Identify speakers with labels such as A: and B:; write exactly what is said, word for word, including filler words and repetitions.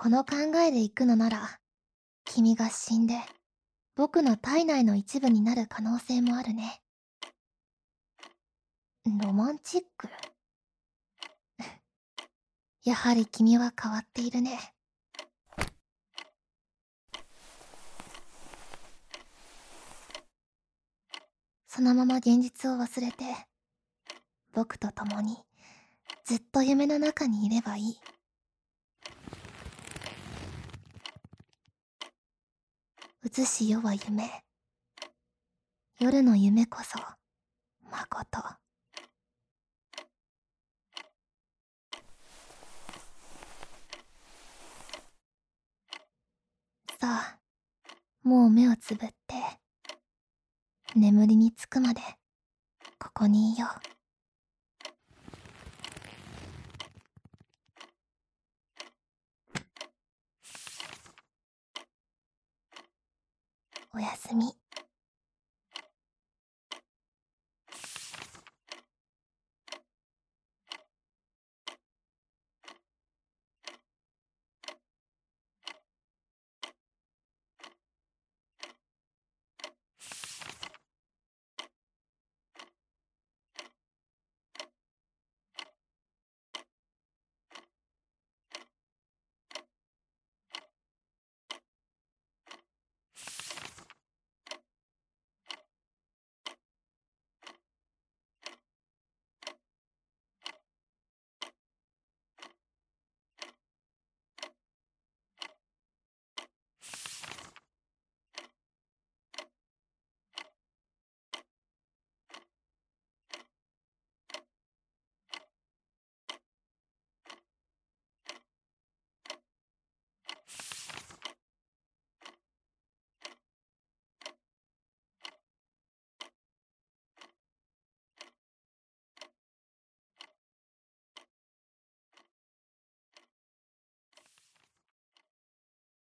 A: この考えで行くのなら、君が死んで、僕の体内の一部になる可能性もあるね。ロマンチック？やはり君は変わっているね。そのまま現実を忘れて、僕と共にずっと夢の中にいればいい。映し世は夢。夜の夢こそ、まこと。さあ、もう目をつぶって、眠りにつくまで、ここにいよう。おやすみ。